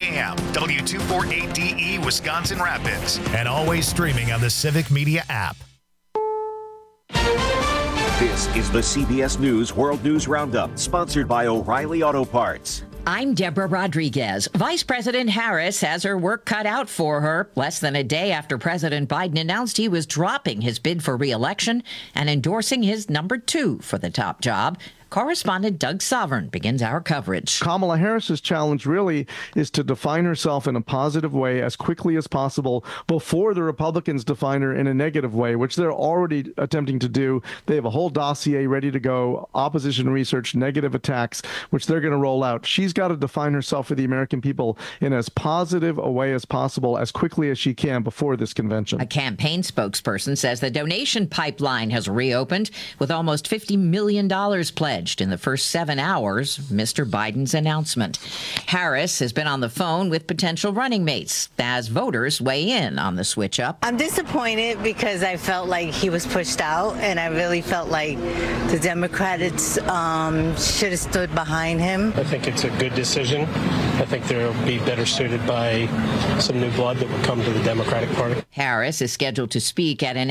a.m. W248DE Wisconsin Rapids. And always streaming on the Civic Media app. This is the CBS News World News Roundup, sponsored by O'Reilly Auto Parts. I'm Deborah Rodriguez. Vice President Harris has her work cut out for her less than a day after President Biden announced he was dropping his bid for re-election and endorsing his number 2 for the top job. Correspondent Doug Sovereign begins our coverage. Kamala Harris's challenge really is to define herself in a positive way as quickly as possible before the Republicans define her in a negative way, which they're already attempting to do. They have a whole dossier ready to go, opposition research, negative attacks, which they're going to roll out. She's got to define herself for the American people in as positive a way as possible, as quickly as she can before this convention. A campaign spokesperson says the donation pipeline has reopened with almost $50 million pledged in the first 7 hours, Mr. Biden's announcement. Harris has been on the phone with potential running mates as voters weigh in on the switch up. I'm disappointed because I felt like he was pushed out, and I really felt like the Democrats should have stood behind him. I think it's a good decision. I think they'll be better suited by some new blood that will come to the Democratic Party. Harris is scheduled to speak at an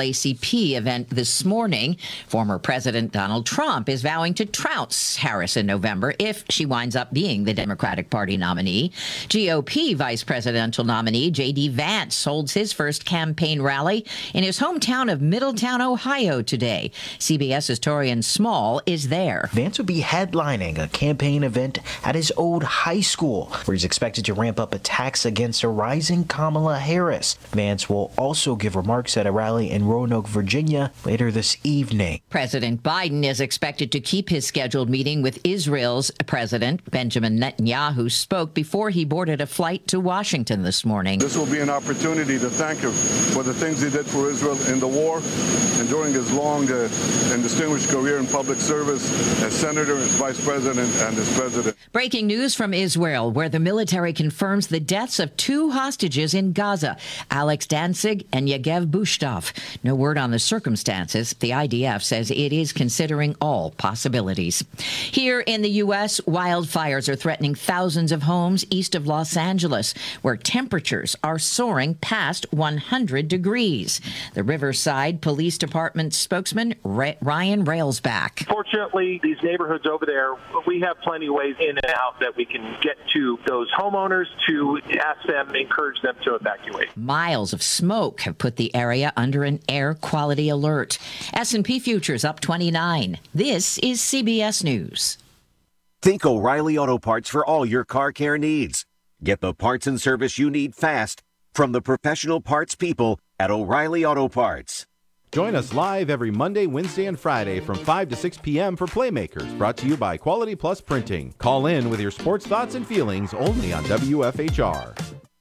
NAACP event this morning. Former President Donald Trump is vowing to trounce Harris in November if she winds up being the Democratic Party nominee. GOP vice presidential nominee J.D. Vance holds his first campaign rally in his hometown of Middletown, Ohio today. CBS's Torian Small is there. Vance will be headlining a campaign event at his old high school, where he's expected to ramp up attacks against a rising Kamala Harris. Vance will also give remarks at a rally in Roanoke, Virginia later this evening. President Biden is expected to keep his scheduled meeting with Israel's President Benjamin Netanyahu spoke before he boarded a flight to Washington this morning. This will be an opportunity to thank him for the things he did for Israel in the war and during his long and distinguished career in public service as senator, as vice president, and as president. Breaking news from Israel, where the military confirms the deaths of 2 hostages in Gaza, Alex Danzig and Yegev Bushtov. No word on the circumstances. The IDF says it is considering all possibilities. Here in the U.S., wildfires are threatening thousands of homes east of Los Angeles, where temperatures are soaring past 100 degrees. The Riverside Police Department spokesman Ryan Railsback. Fortunately, these neighborhoods over there, we have plenty of ways in and out that we can get to those homeowners to ask them, encourage them to evacuate. Miles of smoke have put the area under an air quality alert. S&P futures up 29. This is CBS News. Think O'Reilly Auto Parts for all your car care needs. Get the parts and service you need fast from the professional parts people at O'Reilly Auto Parts. Join us live every Monday, Wednesday, and Friday from 5 to 6 p.m. for Playmakers, brought to you by Quality Plus Printing. Call in with your sports thoughts and feelings only on WFHR.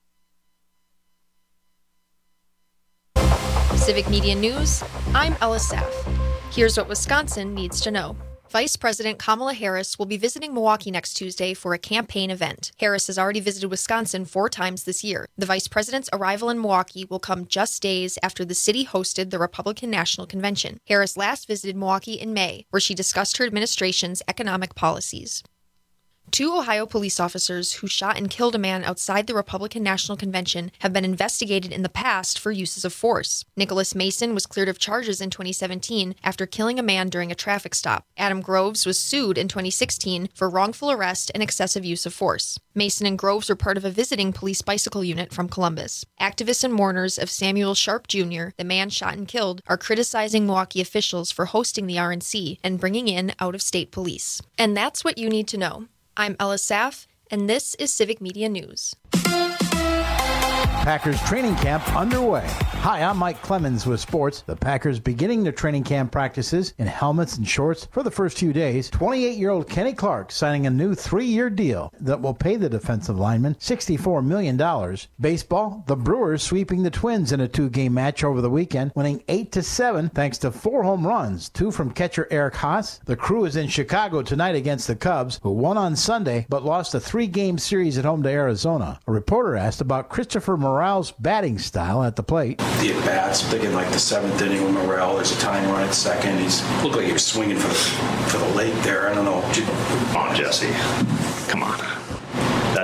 Civic Media News, I'm Ella Saff. Here's what Wisconsin needs to know. Vice President Kamala Harris will be visiting Milwaukee next Tuesday for a campaign event. Harris has already visited Wisconsin 4 times this year. The vice president's arrival in Milwaukee will come just days after the city hosted the Republican National Convention. Harris last visited Milwaukee in May, where she discussed her administration's economic policies. 2 Ohio police officers who shot and killed a man outside the Republican National Convention have been investigated in the past for uses of force. Nicholas Mason was cleared of charges in 2017 after killing a man during a traffic stop. Adam Groves was sued in 2016 for wrongful arrest and excessive use of force. Mason and Groves were part of a visiting police bicycle unit from Columbus. Activists and mourners of Samuel Sharp Jr., the man shot and killed, are criticizing Milwaukee officials for hosting the RNC and bringing in out-of-state police. And that's what you need to know. I'm Ella Saff, and this is Civic Media News. Packers training camp underway. Hi, I'm Mike Clemens with sports. The Packers beginning their training camp practices in helmets and shorts for the first few days. 28-year-old Kenny Clark signing a new 3-year deal that will pay the defensive lineman $64 million. Baseball, the Brewers sweeping the Twins in a 2-game match over the weekend, winning 8-7 thanks to 4 home runs, 2 from catcher Eric Haas. The Crew is in Chicago tonight against the Cubs, who won on Sunday but lost a 3-game series at home to Arizona. A reporter asked about Christopher Morale's batting style at the plate. The at-bats, thinking like the 7th inning with Morale, there's a tying run at second. He's looked like he was swinging for the lake there. I don't know. Come on, Jesse. Come on.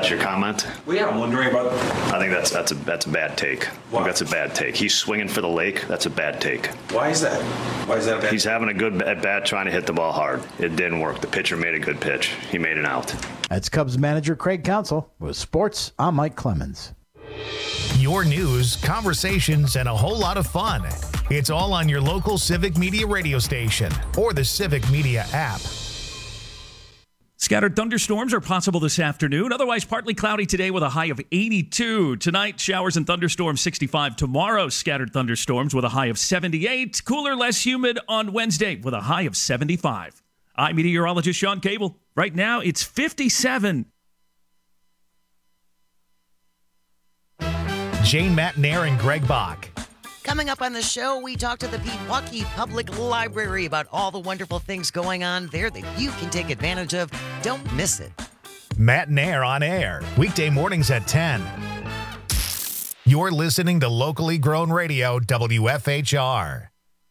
that's your comment? Well, yeah, I'm wondering about. I think that's a bad take. Why? I think that's a bad take. He's swinging for the lake. That's a bad take. Why is that? Why is that a bad? He's having a good at bat trying to hit the ball hard. It didn't work. The pitcher made a good pitch. He made an out. That's Cubs manager Craig Counsell. With sports, I'm Mike Clemens. Your news, conversations, and a whole lot of fun. It's all on your local Civic Media radio station or the Civic Media app. Scattered thunderstorms are possible this afternoon. Otherwise, partly cloudy today with a high of 82. Tonight, showers and thunderstorms 65. Tomorrow, scattered thunderstorms with a high of 78. Cooler, less humid on Wednesday with a high of 75. I'm meteorologist Sean Cable. Right now, it's 57. Jane Matnair and Greg Bach. Coming up on the show, we talk to the Pewaukee Public Library about all the wonderful things going on there that you can take advantage of. Don't miss it. Matnair on air, weekday mornings at 10. You're listening to locally grown radio, WFHR.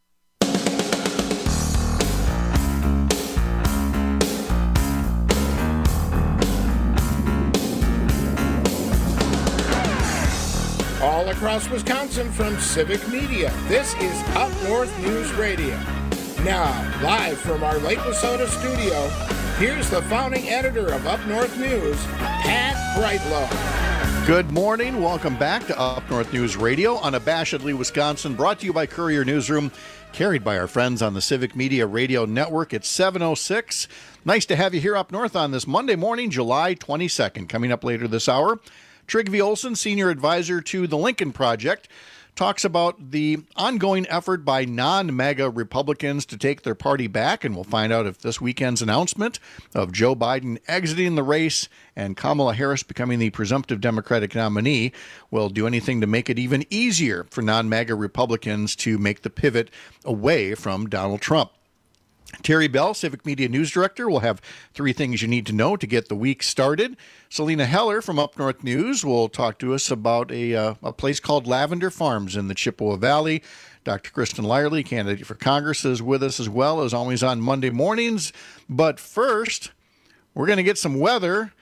All across Wisconsin from Civic Media, this is Up North News Radio. Now, live from our Lake Wissota studio, here's the founding editor of Up North News, Pat Brightlow. Good morning. Welcome back to Up North News Radio, unabashedly Wisconsin, brought to you by Courier Newsroom, carried by our friends on the Civic Media Radio Network. It's 7:06. Nice to have you here up north on this Monday morning, July 22nd. Coming up later this hour, Trygve Olsen, senior advisor to the Lincoln Project, talks about the ongoing effort by non-MAGA Republicans to take their party back, and we'll find out if this weekend's announcement of Joe Biden exiting the race and Kamala Harris becoming the presumptive Democratic nominee will do anything to make it even easier for non-MAGA Republicans to make the pivot away from Donald Trump. Terry Bell, Civic Media News Director, will have 3 things you need to know to get the week started. Selena Heller from Up North News will talk to us about a place called Lavender Farms in the Chippewa Valley. Dr. Kristen Lyerly, candidate for Congress, is with us as well, as always on Monday mornings. But first, we're going to get some weather.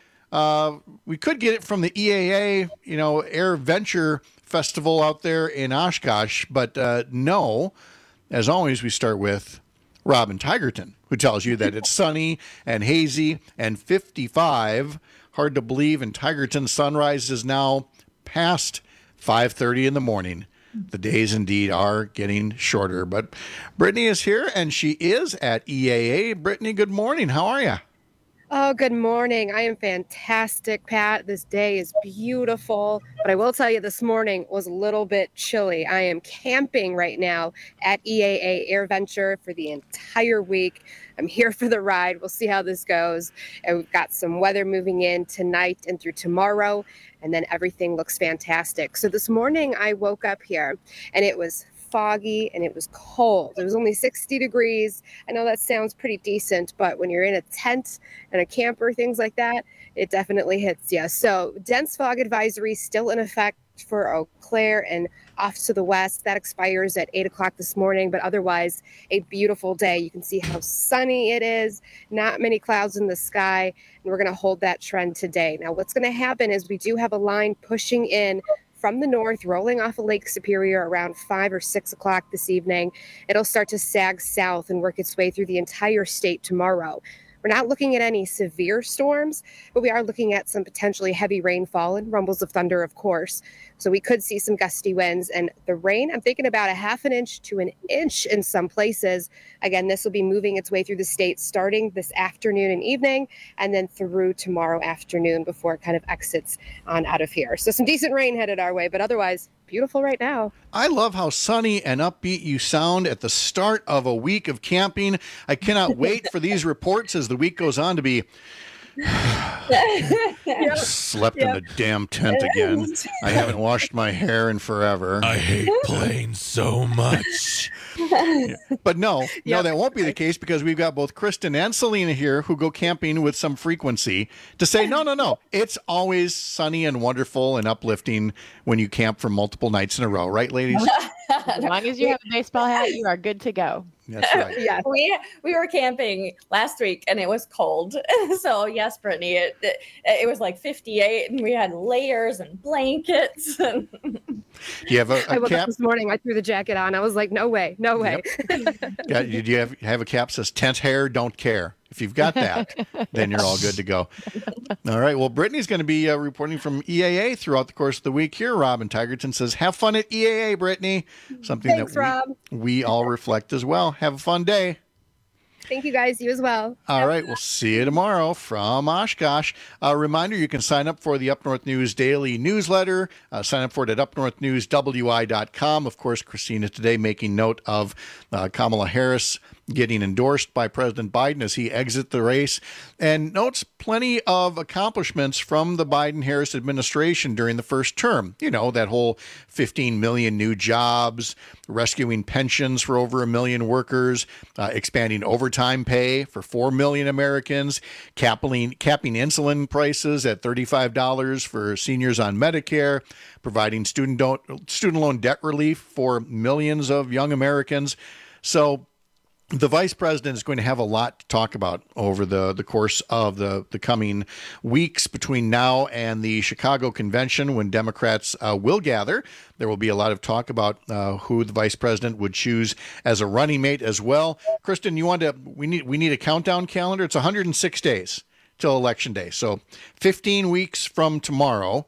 We could get it from the EAA, Air Venture Festival out there in Oshkosh, but no. As always, we start with Robin Tigerton, who tells you that it's sunny and hazy and 55. Hard to believe, and Tigerton's sunrise is now past 5:30 in the morning. The days indeed are getting shorter. But Brittany is here, and she is at EAA. Brittany, good morning. How are you? Oh, good morning. I am fantastic, Pat. This day is beautiful, but I will tell you this morning was a little bit chilly. I am camping right now at EAA Air Venture for the entire week. I'm here for the ride. We'll see how this goes. And we've got some weather moving in tonight and through tomorrow, and then everything looks fantastic. So this morning I woke up here and it was foggy and it was cold. It was only 60 degrees. I know that sounds pretty decent, but when you're in a tent and a camper, things like that, it definitely hits you. So dense fog advisory still in effect for Eau Claire and off to the west. That expires at 8 o'clock this morning, but otherwise a beautiful day. You can see how sunny it is, not many clouds in the sky, and we're going to hold that trend today. Now, what's going to happen is we do have a line pushing in from the north, rolling off of Lake Superior around 5 or 6 o'clock this evening. It'll start to sag south and work its way through the entire state tomorrow. We're not looking at any severe storms, but we are looking at some potentially heavy rainfall and rumbles of thunder, of course. So we could see some gusty winds, and the rain, I'm thinking about a half an inch to an inch in some places. Again, this will be moving its way through the state starting this afternoon and evening, and then through tomorrow afternoon before it kind of exits on out of here. So some decent rain headed our way, but otherwise beautiful right now. I love how sunny and upbeat you sound at the start of a week of camping. I cannot wait for these reports as the week goes on to be slept in the damn tent again. I haven't washed my hair in forever. I hate planes so much. But no, that won't be the case, because we've got both Kristen and Selena here who go camping with some frequency to say, no. It's always sunny and wonderful and uplifting when you camp for multiple nights in a row. Right, ladies? As long as you have a baseball hat, you are good to go. That's right. Yeah. We were camping last week and it was cold. So yes, Brittany, it was like 58 and we had layers and blankets. Do you have a I woke cap? up this morning. I threw the jacket on. I was like, no way. Yeah, did you have a cap that says tent hair, don't care? If you've got that, then you're all good to go. All right. Well, Brittany's going to be reporting from EAA throughout the course of the week here. Robin Tigerton says, have fun at EAA, Brittany. Something Thanks, that Rob. we all reflect as well. Have a fun day. Thank you, guys. You as well. All right. We'll see you tomorrow from Oshkosh. A reminder, you can sign up for the Up North News daily newsletter. Sign up for it at upnorthnewswi.com. Of course, Christina today making note of Kamala Harris getting endorsed by President Biden as he exits the race, and notes plenty of accomplishments from the Biden-Harris administration during the first term. You know, that whole 15 million new jobs, rescuing pensions for over 1 million workers, expanding overtime pay for 4 million Americans, capping insulin prices at $35 for seniors on Medicare, providing student loan debt relief for millions of young Americans. So the vice president is going to have a lot to talk about over the course of the coming weeks between now and the Chicago convention, when Democrats will gather. There will be a lot of talk about who the vice president would choose as a running mate as well. Kristen, we need a countdown calendar. It's 106 days till Election Day, so 15 weeks from tomorrow.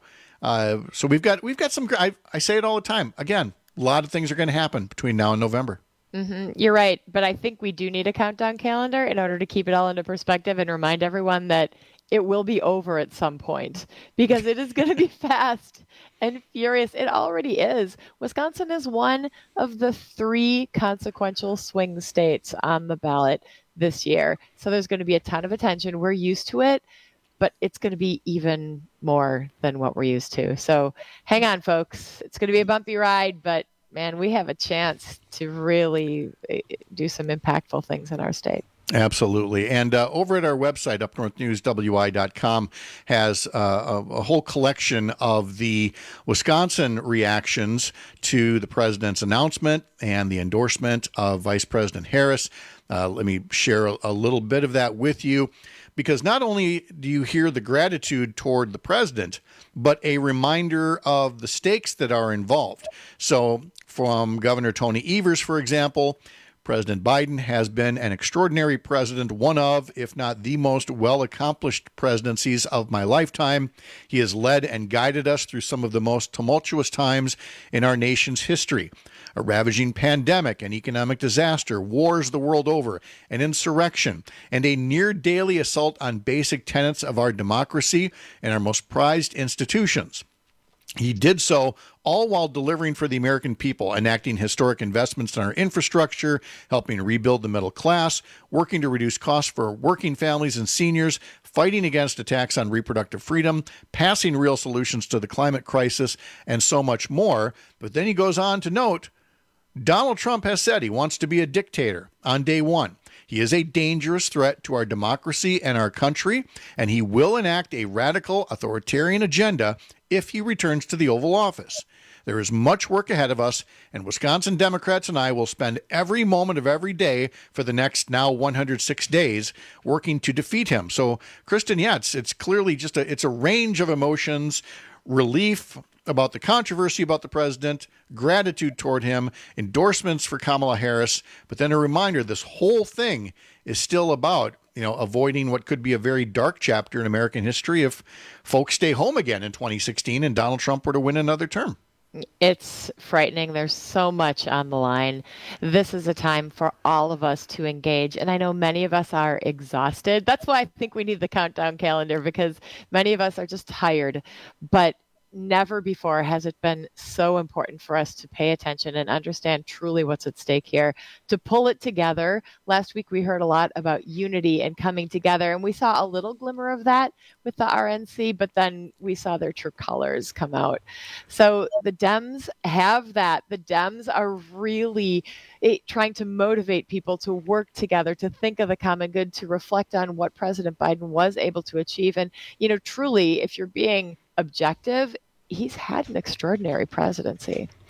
So we've got some. I say it all the time. Again, a lot of things are going to happen between now and November. Mm-hmm. You're right. But I think we do need a countdown calendar in order to keep it all into perspective and remind everyone that it will be over at some point, because it is going to be fast and furious. It already is. Wisconsin is one of the 3 consequential swing states on the ballot this year. So there's going to be a ton of attention. We're used to it, but it's going to be even more than what we're used to. So hang on, folks. It's going to be a bumpy ride, but man, we have a chance to really do some impactful things in our state. Absolutely. And over at our website, upnorthnewswi.com, has a whole collection of the Wisconsin reactions to the president's announcement and the endorsement of Vice President Harris. Let me share a little bit of that with you, because not only do you hear the gratitude toward the president, but a reminder of the stakes that are involved. So from Governor Tony Evers, for example, President Biden has been an extraordinary president, one of, if not the most well-accomplished presidencies of my lifetime. He has led and guided us through some of the most tumultuous times in our nation's history. A ravaging pandemic, an economic disaster, wars the world over, an insurrection, and a near-daily assault on basic tenets of our democracy and our most prized institutions. He did so all while delivering for the American people, enacting historic investments in our infrastructure, helping rebuild the middle class, working to reduce costs for working families and seniors, fighting against attacks on reproductive freedom, passing real solutions to the climate crisis, and so much more. But then he goes on to note, Donald Trump has said he wants to be a dictator on day one. He is a dangerous threat to our democracy and our country, and he will enact a radical authoritarian agenda if he returns to the Oval Office. There is much work ahead of us, and Wisconsin Democrats and I will spend every moment of every day for the next now 106 days working to defeat him. So, Kristen, yeah, it's clearly just it's a range of emotions, relief about the controversy about the president, gratitude toward him, endorsements for Kamala Harris, but then a reminder this whole thing is still about, avoiding what could be a very dark chapter in American history if folks stay home again in 2016 and Donald Trump were to win another term. It's frightening. There's so much on the line. This is a time for all of us to engage. And I know many of us are exhausted. That's why I think we need the countdown calendar, because many of us are just tired. But never before has it been so important for us to pay attention and understand truly what's at stake here, to pull it together. Last week, we heard a lot about unity and coming together, and we saw a little glimmer of that with the RNC, but then we saw their true colors come out. So the Dems have that. The Dems are really trying to motivate people to work together, to think of the common good, to reflect on what President Biden was able to achieve. And, truly, if you're being objective, he's had an extraordinary presidency.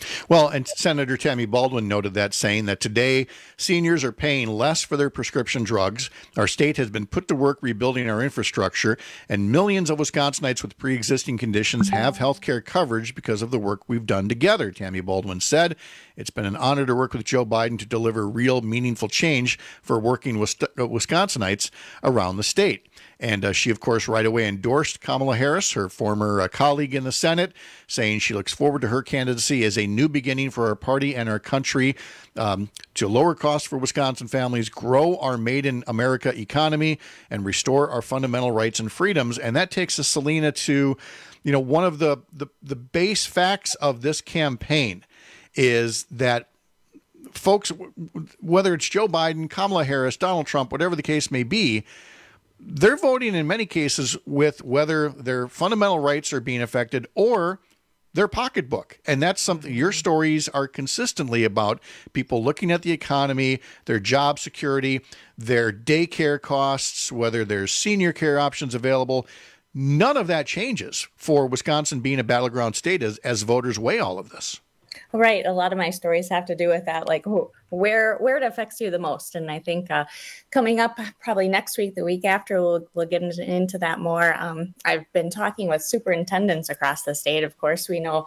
Well, and Senator Tammy Baldwin noted that, saying that today seniors are paying less for their prescription drugs. Our state has been put to work rebuilding our infrastructure, and millions of Wisconsinites with pre-existing conditions have health care coverage because of the work we've done together, Tammy Baldwin said. It's been an honor to work with Joe Biden to deliver real, meaningful change for working Wisconsinites around the state. And she, of course, right away endorsed Kamala Harris, her former colleague in the Senate, saying she looks forward to her candidacy as a new beginning for our party and our country, to lower costs for Wisconsin families, grow our Made in America economy, and restore our fundamental rights and freedoms. And that takes us, Selena, to, one of the base facts of this campaign is that folks, whether it's Joe Biden, Kamala Harris, Donald Trump, whatever the case may be, they're voting in many cases with whether their fundamental rights are being affected or their pocketbook. And that's something your stories are consistently about: people looking at the economy, their job security, their daycare costs, whether there's senior care options available. None of that changes for Wisconsin being a battleground state as voters weigh all of this. Right. A lot of my stories have to do with that, like where it affects you the most. And I think coming up probably next week, the week after, we'll get into that more. I've been talking with superintendents across the state. Of course, we know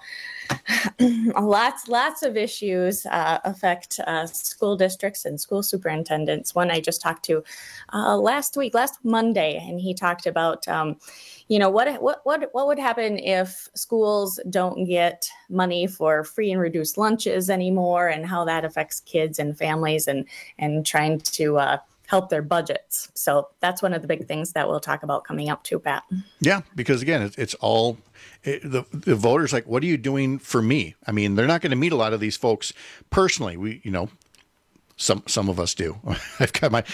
lots of issues affect school districts and school superintendents. One I just talked to last Monday, and he talked about what would happen if schools don't get money for free and reduced lunches anymore, and how that affects kids and families and trying to help their budgets. So that's one of the big things that we'll talk about coming up too, Pat. Yeah, because again, it's all the voters like, what are you doing for me? I mean, they're not going to meet a lot of these folks personally. Some of us do. I've got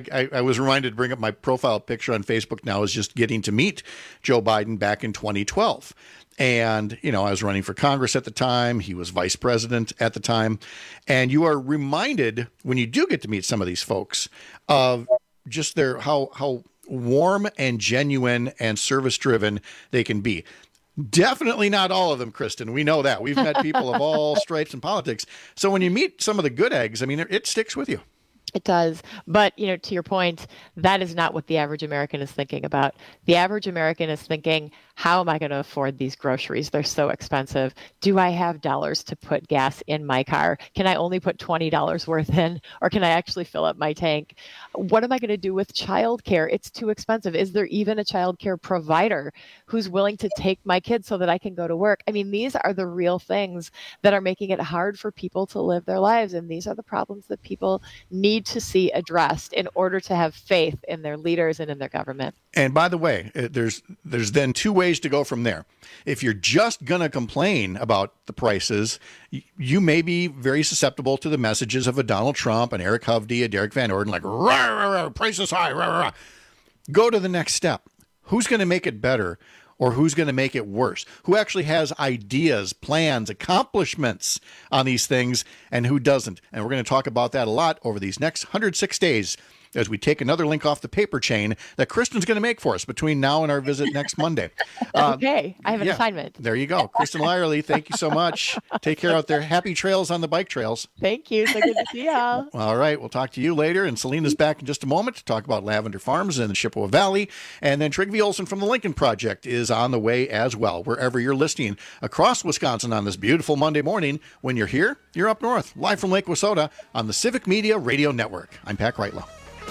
I was reminded to bring up my profile picture on Facebook now is just getting to meet Joe Biden back in 2012. And, I was running for Congress at the time. He was vice president at the time. And you are reminded when you do get to meet some of these folks of just how warm and genuine and service driven they can be. Definitely not all of them, Kristen. We know that. We've met people of all stripes and politics. So when you meet some of the good eggs, I mean, it sticks with you. It does. But, to your point, that is not what the average American is thinking about. The average American is thinking, how am I going to afford these groceries? They're so expensive. Do I have dollars to put gas in my car? Can I only put $20 worth in, or can I actually fill up my tank? What am I going to do with childcare? It's too expensive. Is there even a childcare provider who's willing to take my kids so that I can go to work? I mean, these are the real things that are making it hard for people to live their lives. And these are the problems that people need to see addressed in order to have faith in their leaders and in their government. And by the way, there's then two ways to go from there. If you're just going to complain about the prices, you may be very susceptible to the messages of a Donald Trump, an Eric Hovde, a Derek Van Orden, like, rah, rah, rah, price is high, rah, rah, rah. Go to the next step. Who's going to make it better, or who's going to make it worse? Who actually has ideas, plans, accomplishments on these things, and who doesn't? And we're going to talk about that a lot over these next 106 days as we take another link off the paper chain that Kristen's going to make for us between now and our visit next Monday. Okay, I have an assignment. There you go. Kristen Lyerly, thank you so much. Take care out there. Happy trails on the bike trails. Thank you. So good to see y'all. All right, we'll talk to you later. And Selena's back in just a moment to talk about Lavender Farms in the Chippewa Valley. And then Trygve Olsen from the Lincoln Project is on the way as well, wherever you're listening across Wisconsin on this beautiful Monday morning. When you're here, you're up north, live from Lake Wissota on the Civic Media Radio Network. I'm Pat Kreitlow.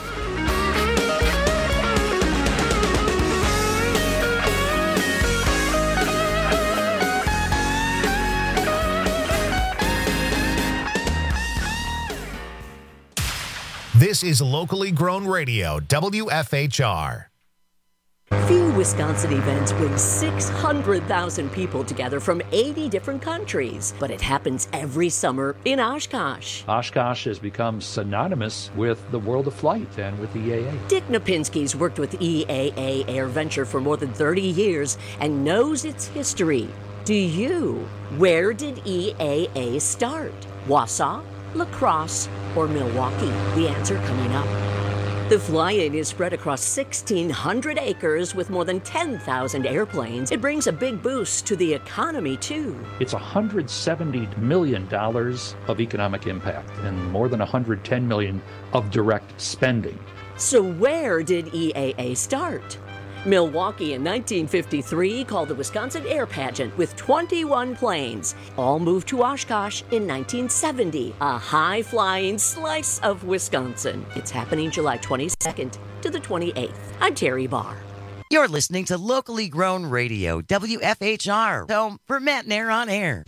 This is locally grown radio, WFHR. Few Wisconsin events bring 600,000 people together from 80 different countries, but it happens every summer in Oshkosh. Oshkosh has become synonymous with the world of flight and with the EAA. Dick Napinski's worked with EAA AirVenture for more than 30 years and knows its history. Do you? Where did EAA start? Wausau, La Crosse, or Milwaukee? The answer coming up. The fly-in is spread across 1,600 acres with more than 10,000 airplanes. It brings a big boost to the economy, too. It's $170 million of economic impact and more than $110 million of direct spending. So where did EAA start? Milwaukee in 1953 called the Wisconsin Air Pageant with 21 planes. All moved to Oshkosh in 1970, a high-flying slice of Wisconsin. It's happening July 22nd to the 28th. I'm Terry Barr. You're listening to locally grown radio, WFHR, home for Matt Nair on air.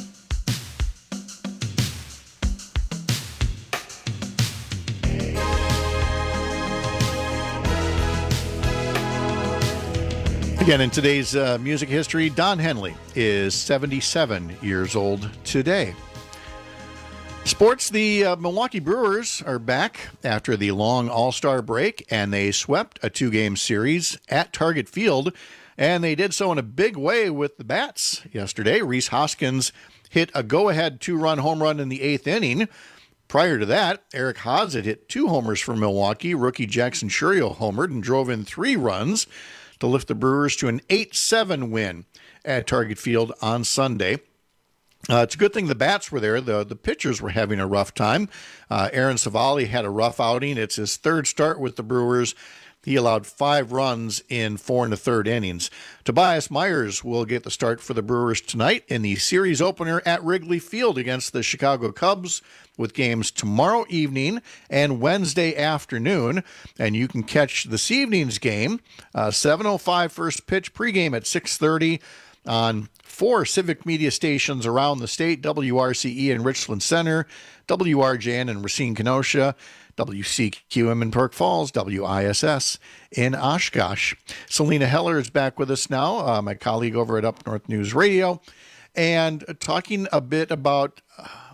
Again, in today's music history, Don Henley is 77 years old today. Sports, the Milwaukee Brewers are back after the long All-Star break, and they swept a 2-game series at Target Field, and they did so in a big way with the bats yesterday. Rhys Hoskins hit a go-ahead 2-run home run in the 8th inning. Prior to that, Eric Haas had hit 2 homers for Milwaukee. Rookie Jackson Churio homered and drove in 3 runs to lift the Brewers to an 8-7 win at Target Field on Sunday. It's a good thing the bats were there. The pitchers were having a rough time. Aaron Savali had a rough outing. It's his 3rd start with the Brewers. He allowed 5 runs in 4 1/3 innings. Tobias Myers will get the start for the Brewers tonight in the series opener at Wrigley Field against the Chicago Cubs, with games tomorrow evening and Wednesday afternoon. And you can catch this evening's game, 7:05 first pitch, pregame at 6:30 on 4 civic media stations around the state: WRCE in Richland Center, WRJN in Racine Kenosha, WCQM in Park Falls, WISS in Oshkosh. Selena Heller is back with us now, my colleague over at Up North News Radio, and talking a bit about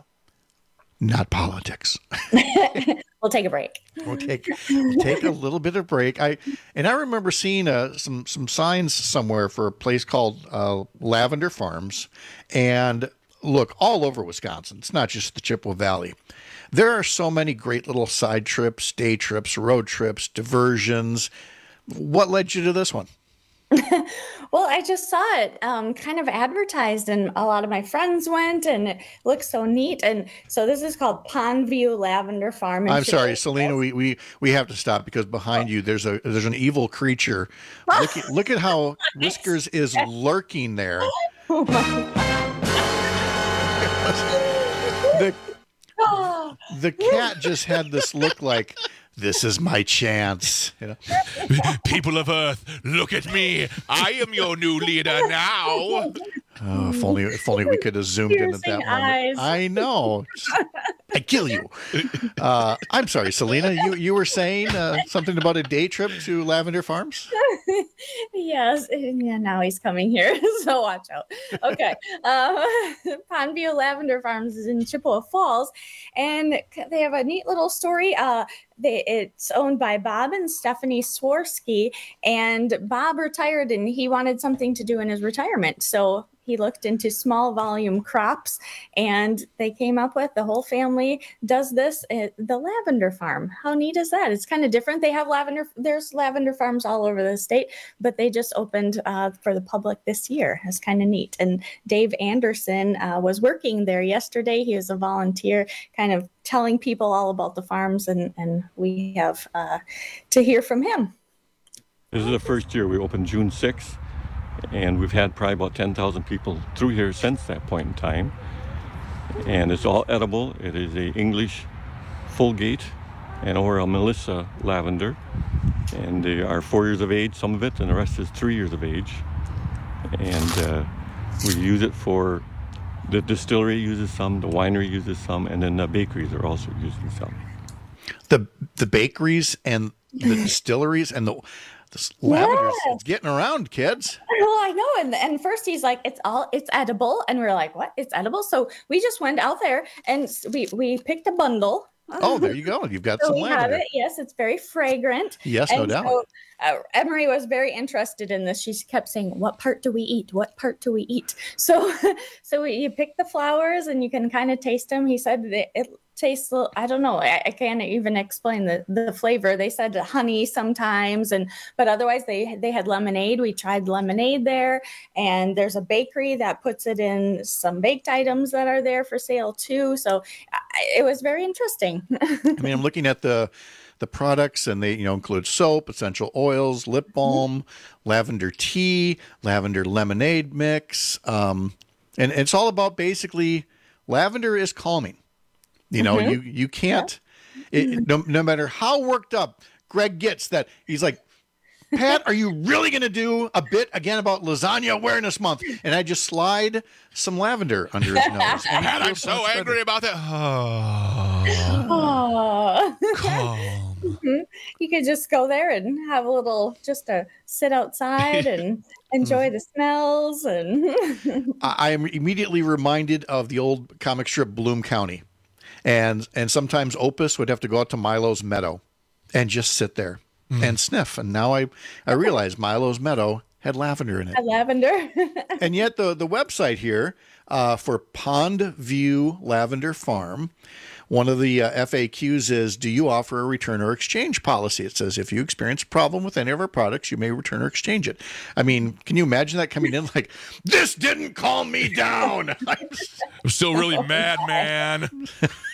not politics. We'll take a break. We'll take a little bit of break. I remember seeing some signs somewhere for a place called Lavender Farms, and look, all over Wisconsin. It's not just the Chippewa Valley. There are so many great little side trips, day trips, road trips, diversions. What led you to this one? Well, I just saw it kind of advertised, and a lot of my friends went, and it looks so neat. And so this is called Pondview Lavender Farm. I'm sorry, Selena, we have to stop because behind you there's an evil creature. Look at how Whiskers is lurking there. Oh my God. The cat just had this look like, this is my chance. You know? People of Earth, look at me. I am your new leader now. Oh, if only we could have zoomed in at that moment. I know. I kill you. I'm sorry, Selena. You were saying something about a day trip to Lavender Farms? Yes. Yeah, now he's coming here, so watch out. Okay. Pondview Lavender Farms is in Chippewa Falls, and they have a neat little story. It's owned by Bob and Stephanie Swarsky, and Bob retired, and he wanted something to do in his retirement. So he looked into small volume crops, and they came up with, the whole family does this at the Lavender Farm. How neat is that? It's kind of different. They have there's lavender farms all over the state, but they just opened for the public this year. It's kind of neat. And Dave Anderson was working there yesterday. He was a volunteer, kind of telling people all about the farms, and we have to hear from him. This is the first year. We opened June 6th. And we've had probably about 10,000 people through here since that point in time. And it's all edible. It is a English full gate and Orel Melissa lavender. And they are 4 years of age, some of it, and the rest is 3 years of age. And we use it for, the distillery uses some, the winery uses some, and then the bakeries are also using some. The bakeries and the distilleries and this lavender's getting around, kids. Well, I know. And first he's like, it's edible. And we're like, what? It's edible? So we just went out there and we picked a bundle. Oh, there you go. You've got so some we lavender. have it. Yes, it's very fragrant. Yes, no doubt. So, Emery was very interested in this. She kept saying, what part do we eat? What part do we eat? So you pick the flowers and you can kind of taste them. He said that tastes, I don't know. I can't even explain the flavor. They said honey sometimes, but otherwise they had lemonade. We tried lemonade there, and there's a bakery that puts it in some baked items that are there for sale too. So it was very interesting. I mean, I'm looking at the products, and they include soap, essential oils, lip balm, lavender tea, lavender lemonade mix, and it's all about basically lavender is calming. You can't, no matter how worked up Greg gets, that he's like, Pat, are you really going to do a bit again about Lasagna Awareness Month? And I just slide some lavender under his nose. Pat, I'm so angry about that. You could just go there and have a little, just to sit outside and enjoy the smells. And I am immediately reminded of the old comic strip Bloom County. And sometimes Opus would have to go out to Milo's Meadow and just sit there and sniff. And now I realize Milo's Meadow had lavender in it. Lavender. And yet the website here for Pond View Lavender Farm, one of the FAQs is, do you offer a return or exchange policy? It says, if you experience a problem with any of our products, you may return or exchange it. I mean, can you imagine that coming in like, this didn't calm me down? I'm still really mad, man.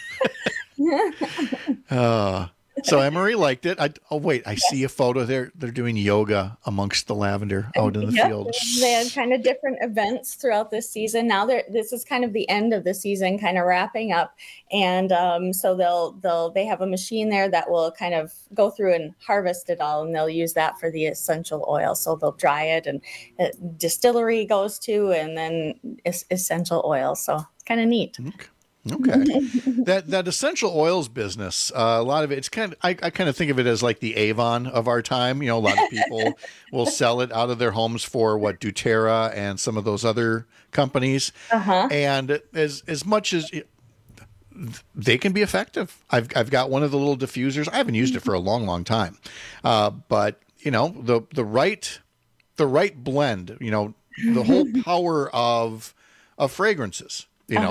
So Emery liked it. I see a photo there. They're doing yoga amongst the lavender out in the field. They had kind of different events throughout this season. Now this is kind of the end of the season, kind of wrapping up. And so they have a machine there that will kind of go through and harvest it all, and they'll use that for the essential oil. So they'll dry it, and distillery goes to, and then essential oil. So it's kind of neat. Okay. That essential oils business, a lot of it, it's I kind of think of it as like the Avon of our time. A lot of people will sell it out of their homes for doTERRA and some of those other companies. And as much as they can be effective. I've got one of the little diffusers. I haven't used it for a long, long time. But the right blend, the whole power of fragrances,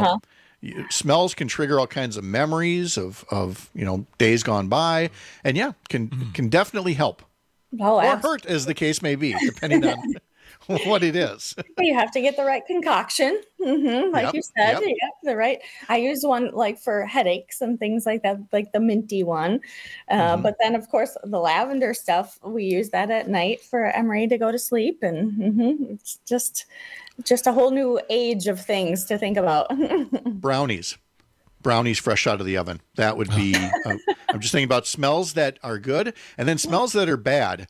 smells can trigger all kinds of memories of days gone by, and can definitely help or hurt, as the case may be, depending on what it is. You have to get the right concoction, like you said. Yep. The right. I use one like for headaches and things like that, like the minty one. But then, of course, the lavender stuff, we use that at night for Emery to go to sleep, and it's just a whole new age of things to think about. Brownies fresh out of the oven. That would be, I'm just thinking about smells that are good and then smells that are bad.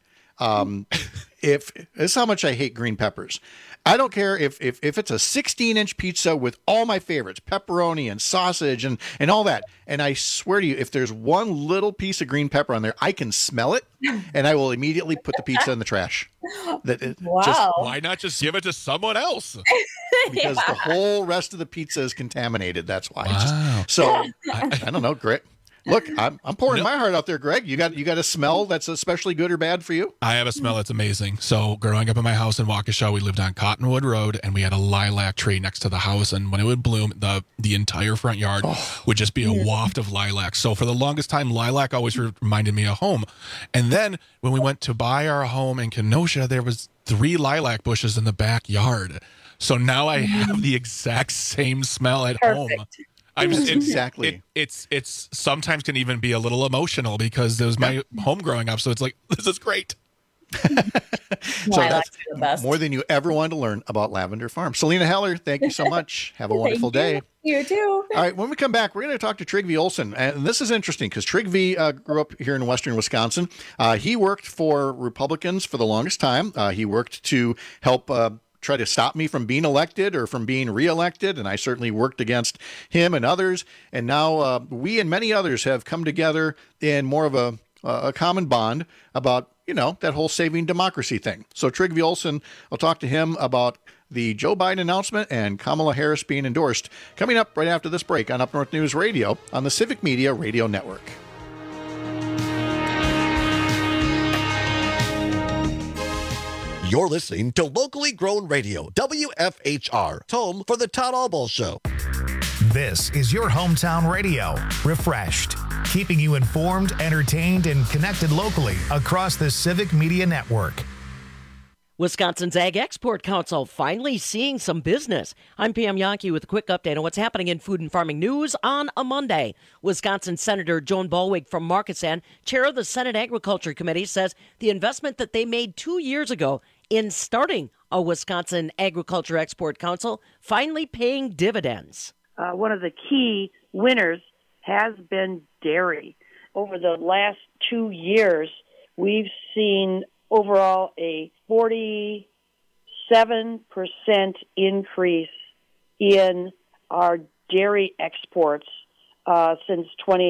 If it's how much I hate green peppers. I don't care if it's a 16-inch pizza with all my favorites, pepperoni and sausage and all that. And I swear to you, if there's one little piece of green pepper on there, I can smell it, and I will immediately put the pizza in the trash. Why not just give it to someone else? Because the whole rest of the pizza is contaminated. That's why. Wow. I don't know, Greg. Look, I'm pouring my heart out there, Greg. You got a smell that's especially good or bad for you? I have a smell that's amazing. So growing up in my house in Waukesha, we lived on Cottonwood Road, and we had a lilac tree next to the house. And when it would bloom, the entire front yard would just be a waft of lilac. So for the longest time, lilac always reminded me of home. And then when we went to buy our home in Kenosha, there was 3 lilac bushes in the backyard. So now I have the exact same smell at home. Exactly. It's sometimes can even be a little emotional because it was my home growing up. So it's like, this is great. So that's more than you ever wanted to learn about Lavender Farm. Selena Heller, thank you so much. Have a wonderful day. You too. All right, when we come back, we're going to talk to Trygve Olsen. And this is interesting because Trygve grew up here in western Wisconsin. He worked for Republicans for the longest time. He worked to help try to stop me from being elected or from being reelected. And I certainly worked against him and others. And now we and many others have come together in more of a common bond about, that whole saving democracy thing. So Trygve Olsen, I'll talk to him about the Joe Biden announcement and Kamala Harris being endorsed, coming up right after this break on Up North News Radio on the Civic Media Radio Network. You're listening to locally grown radio, WFHR, home for the Todd Albaugh Show. This is your hometown radio, Refreshed, keeping you informed, entertained, and connected locally across the Civic Media Network. Wisconsin's Ag Export Council finally seeing some business. I'm Pam Yankee with a quick update on what's happening in food and farming news on a Monday. Wisconsin Senator Joan Ballweg from Markesan, chair of the Senate Agriculture Committee, says the investment that they made 2 years ago in starting a Wisconsin Agriculture Export Council finally paying dividends. One of the key winners has been dairy. Over the last 2 years, we've seen overall a 47% increase in our dairy exports since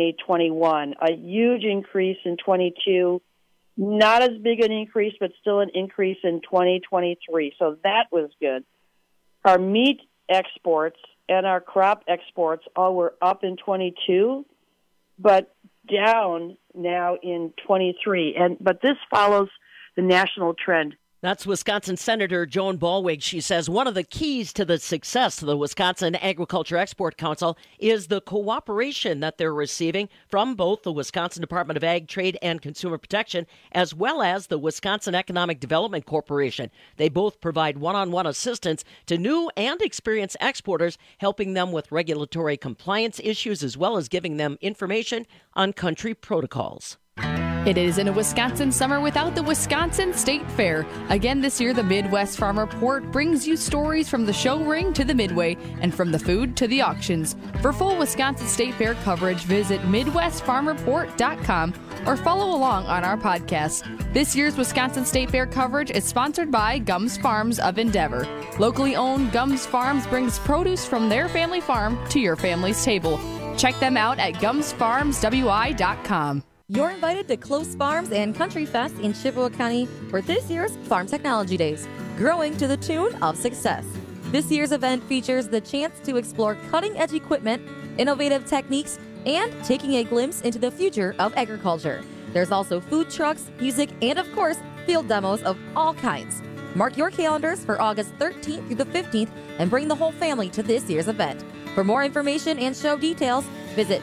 2021. A huge increase in 22, not as big an increase, but still an increase in 2023. So that was good. Our meat exports and our crop exports all were up in 22, but down now in 23. But this follows the national trend. That's Wisconsin Senator Joan Ballweg. She says one of the keys to the success of the Wisconsin Agriculture Export Council is the cooperation that they're receiving from both the Wisconsin Department of Ag, Trade, and Consumer Protection, as well as the Wisconsin Economic Development Corporation. They both provide one-on-one assistance to new and experienced exporters, helping them with regulatory compliance issues, as well as giving them information on country protocols. It isn't a Wisconsin summer without the Wisconsin State Fair. Again this year, the Midwest Farm Report brings you stories from the show ring to the midway and from the food to the auctions. For full Wisconsin State Fair coverage, visit MidwestFarmReport.com or follow along on our podcast. This year's Wisconsin State Fair coverage is sponsored by Gums Farms of Endeavor. Locally owned Gums Farms brings produce from their family farm to your family's table. Check them out at GumsFarmsWI.com. You're invited to Close Farms and Country Fest in Chippewa County for this year's Farm Technology Days, growing to the tune of success. This year's event features the chance to explore cutting-edge equipment, innovative techniques, and taking a glimpse into the future of agriculture. There's also food trucks, music, and of course, field demos of all kinds. Mark your calendars for August 13th through the 15th and bring the whole family to this year's event. For more information and show details, visit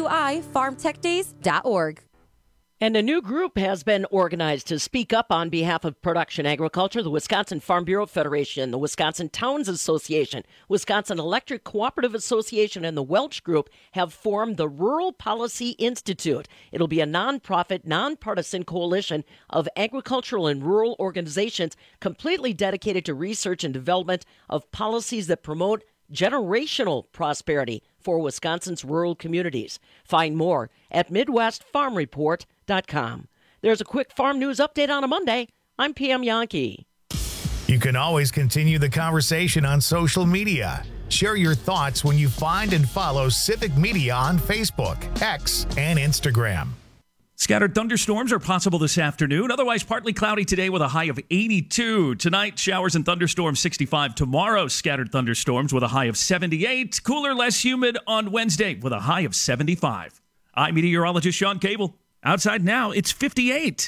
wifarmtechdays.org. And a new group has been organized to speak up on behalf of production agriculture. The Wisconsin Farm Bureau Federation, the Wisconsin Towns Association, Wisconsin Electric Cooperative Association, and the Welch Group have formed the Rural Policy Institute. It'll be a nonprofit, nonpartisan coalition of agricultural and rural organizations completely dedicated to research and development of policies that promote generational prosperity for Wisconsin's rural communities. Find more at MidwestFarmReport.com. There's a quick farm news update on a Monday. I'm Pam Yankee. You can always continue the conversation on social media. Share your thoughts when you find and follow Civic Media on Facebook, X, and Instagram. Scattered thunderstorms are possible this afternoon. Otherwise, partly cloudy today with a high of 82. Tonight, showers and thunderstorms 65. Tomorrow, scattered thunderstorms with a high of 78. Cooler, less humid on Wednesday with a high of 75. I'm meteorologist Sean Cable. Outside now, it's 58.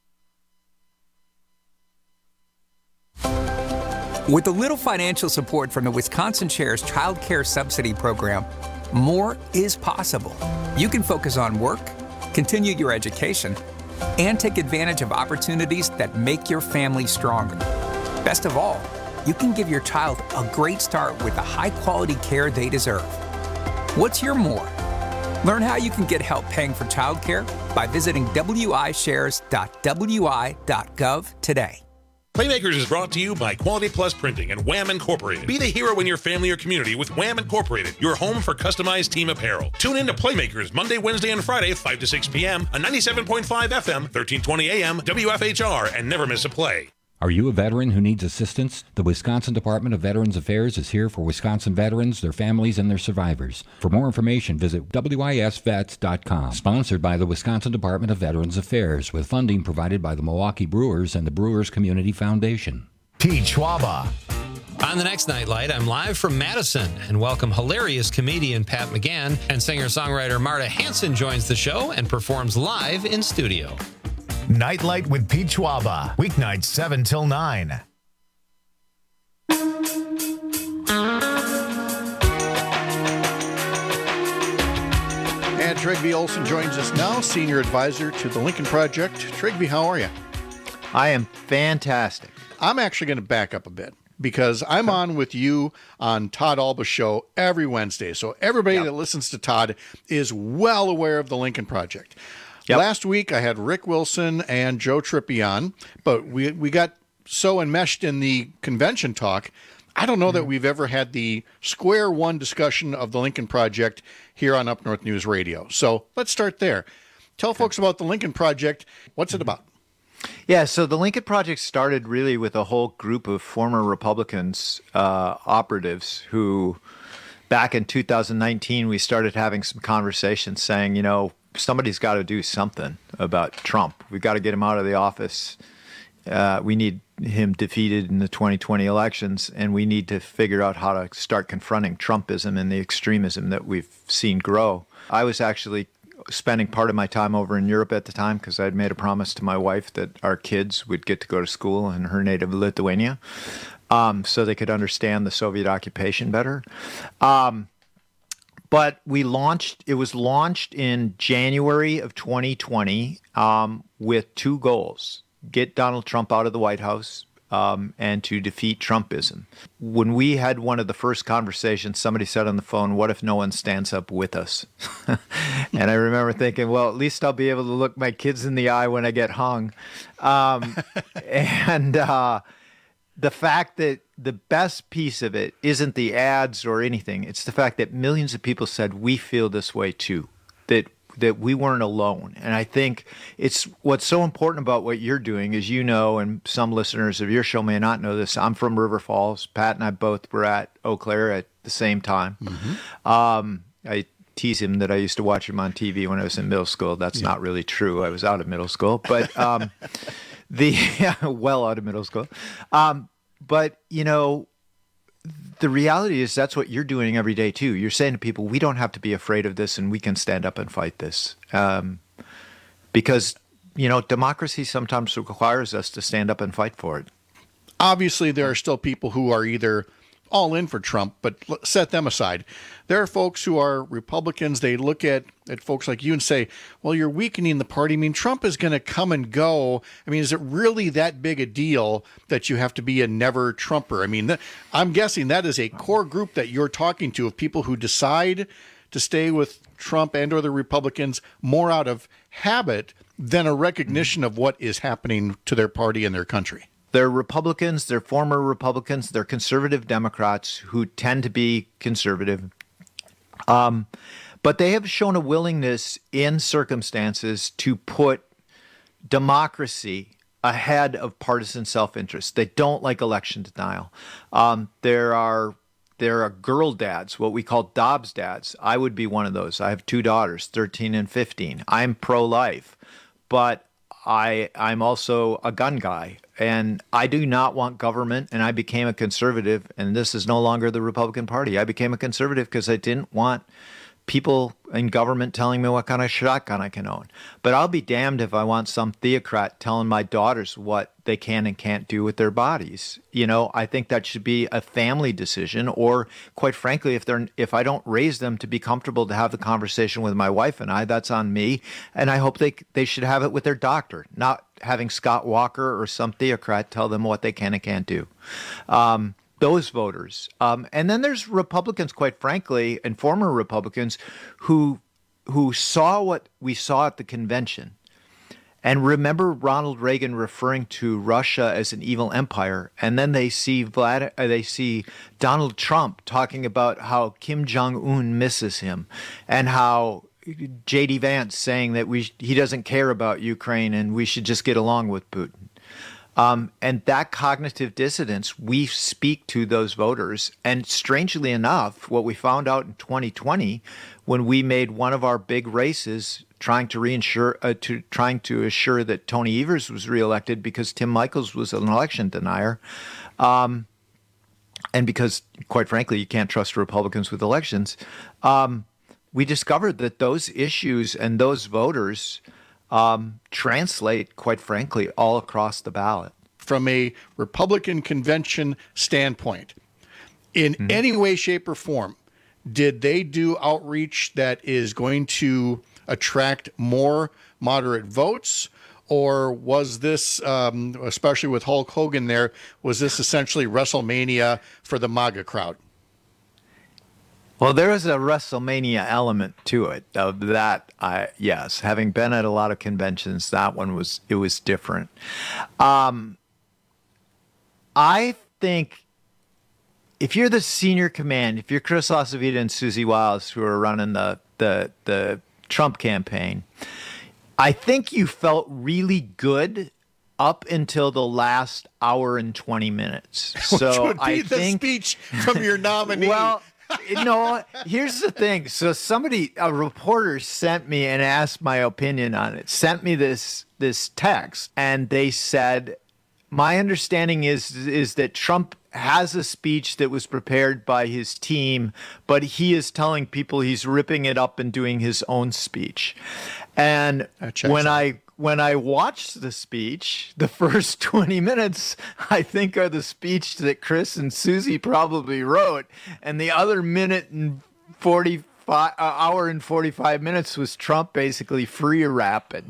With a little financial support from the Wisconsin Shares Child Care Subsidy Program, more is possible. You can focus on work, continue your education, and take advantage of opportunities that make your family stronger. Best of all, you can give your child a great start with the high-quality care they deserve. What's your more? Learn how you can get help paying for childcare by visiting wishares.wi.gov today. Playmakers is brought to you by Quality Plus Printing and Wham Incorporated. Be the hero in your family or community with Wham Incorporated, your home for customized team apparel. Tune in to Playmakers Monday, Wednesday, and Friday, 5 to 6 p.m. on 97.5 FM, 1320 AM, WFHR, and never miss a play. Are you a veteran who needs assistance? The Wisconsin Department of Veterans Affairs is here for Wisconsin veterans, their families, and their survivors. For more information, visit wisvets.com. Sponsored by the Wisconsin Department of Veterans Affairs, with funding provided by the Milwaukee Brewers and the Brewers Community Foundation. Pete Schwaba. On the next Nightlight, I'm live from Madison and welcome hilarious comedian Pat McGann, and singer-songwriter Marta Hanson joins the show and performs live in studio. Nightlight with Pete Schwaba, weeknights 7 till 9. Trygve Olson joins us now, Senior Advisor to the Lincoln Project. Trygve, how are you? I am fantastic. I'm actually going to back up a bit because I'm on with you on Todd Alba's show every Wednesday. So everybody that listens to Todd is well aware of the Lincoln Project. Yep. Last week, I had Rick Wilson and Joe Trippi on, but we got so enmeshed in the convention talk, I don't know that we've ever had the square one discussion of the Lincoln Project here on Up North News Radio. So let's start there. Tell folks about the Lincoln Project. What's it about? Yeah, so the Lincoln Project started really with a whole group of former Republicans, operatives, who back in 2019, we started having some conversations saying, somebody's got to do something about Trump. We've got to get him out of the office. We need him defeated in the 2020 elections, and we need to figure out how to start confronting Trumpism and the extremism that we've seen grow. I was actually spending part of my time over in Europe at the time because I'd made a promise to my wife that our kids would get to go to school in her native Lithuania, so they could understand the Soviet occupation better. But it was launched in January of 2020 with two goals: get Donald Trump out of the White House, and to defeat Trumpism. When we had one of the first conversations, somebody said on the phone, "What if no one stands up with us?" And I remember thinking, well, at least I'll be able to look my kids in the eye when I get hung. The fact that the best piece of it isn't the ads or anything. It's the fact that millions of people said, we feel this way too, that we weren't alone. And I think it's what's so important about what you're doing is, and some listeners of your show may not know this, I'm from River Falls. Pat and I both were at Eau Claire at the same time. Mm-hmm. I tease him that I used to watch him on TV when I was in middle school. That's not really true. I was out of middle school, but well out of middle school. But the reality is that's what you're doing every day too. You're saying to people, we don't have to be afraid of this and we can stand up and fight this. Because, democracy sometimes requires us to stand up and fight for it. Obviously, there are still people who are either all in for Trump, but set them aside. There are folks who are Republicans. They look at folks like you and say, well, you're weakening the party. I mean, Trump is going to come and go. I mean, is it really that big a deal that you have to be a never Trumper? I mean, I'm guessing that is a core group that you're talking to of people who decide to stay with Trump and or the Republicans more out of habit than a recognition of what is happening to their party and their country. They're Republicans, they're former Republicans, they're conservative Democrats who tend to be conservative. But they have shown a willingness in circumstances to put democracy ahead of partisan self-interest. They don't like election denial. There are girl dads, what we call Dobbs dads. I would be one of those. I have two daughters, 13 and 15. I'm pro-life, but I'm also a gun guy, and I do not want government, and I became a conservative, and this is no longer the Republican Party. I became a conservative because I didn't want people in government telling me what kind of shotgun I can own. But I'll be damned if I want some theocrat telling my daughters what they can and can't do with their bodies. I think that should be a family decision, or quite frankly, if I don't raise them to be comfortable to have the conversation with my wife and I, that's on me. And I hope they should have it with their doctor, not having Scott Walker or some theocrat tell them what they can and can't do. Those voters. And then there's Republicans, quite frankly, and former Republicans who saw what we saw at the convention and remember Ronald Reagan referring to Russia as an evil empire. And then they see Donald Trump talking about how Kim Jong-un misses him, and how J.D. Vance saying that he doesn't care about Ukraine and we should just get along with Putin. And that cognitive dissonance, we speak to those voters. And strangely enough, what we found out in 2020, when we made one of our big races trying to assure that Tony Evers was reelected because Tim Michels was an election denier, and because, quite frankly, you can't trust Republicans with elections, we discovered that those issues and those voters translate, quite frankly, all across the ballot. From a Republican convention standpoint, in any way, shape, or form, did they do outreach that is going to attract more moderate votes? Or was this, especially with Hulk Hogan there, was this essentially WrestleMania for the MAGA crowd? Well, there is a WrestleMania element to it. Of that, yes, having been at a lot of conventions, that one was different. I think if you're the senior command, if you're Chris LaCivita and Susie Wiles, who are running the Trump campaign, I think you felt really good up until the last hour and 20 minutes. So Which would be the speech from your nominee. Well, no, here's the thing. So a reporter sent me and asked my opinion on it, sent me this text, and they said, my understanding is that Trump has a speech that was prepared by his team, but he is telling people he's ripping it up and doing his own speech. And when I watched the speech, the first 20 minutes, I think, are the speech that Chris and Susie probably wrote, and the other hour and 45 minutes was Trump basically free rapping.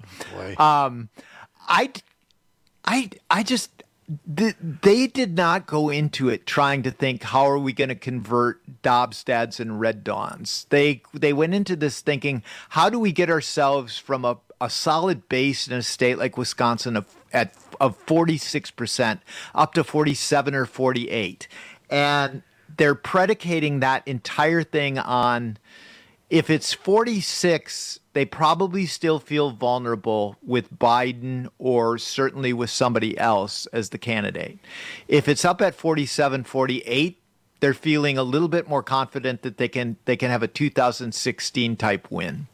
They did not go into it trying to think, how are we going to convert Dobbs Dads and Red Dawns? They went into this thinking, how do we get ourselves from a solid base in a state like Wisconsin of 46% up to 47 or 48? And they're predicating that entire thing on, if it's 46, they probably still feel vulnerable with Biden or certainly with somebody else as the candidate. If it's up at 47, 48, they're feeling a little bit more confident that they can have a 2016 type win.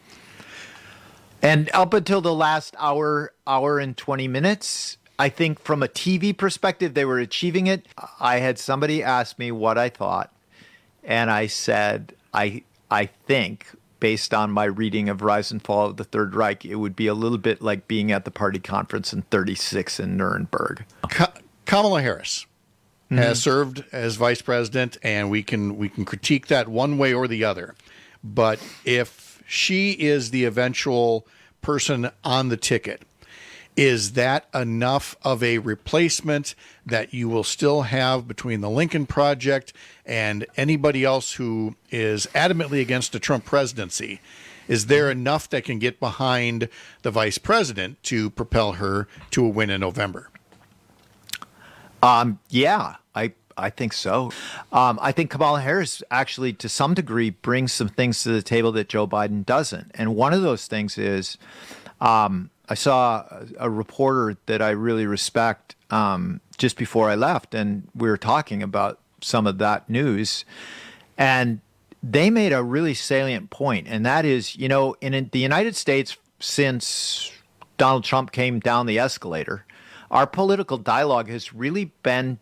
And up until the last hour and 20 minutes, I think from a TV perspective, they were achieving it. I had somebody ask me what I thought, and I said, I think, based on my reading of Rise and Fall of the Third Reich, it would be a little bit like being at the party conference in 36 in Nuremberg. Kamala Harris has served as vice president, and we can critique that one way or the other. But if she is the eventual person on the ticket, is that enough of a replacement that you will still have between the Lincoln Project and anybody else who is adamantly against a Trump presidency? Is there enough that can get behind the vice president to propel her to a win in November? Yeah, I think so. I think Kamala Harris actually, to some degree, brings some things to the table that Joe Biden doesn't. And one of those things is, I saw a reporter that I really respect just before I left, and we were talking about some of that news, and they made a really salient point, and that is, in the United States, since Donald Trump came down the escalator, our political dialogue has really been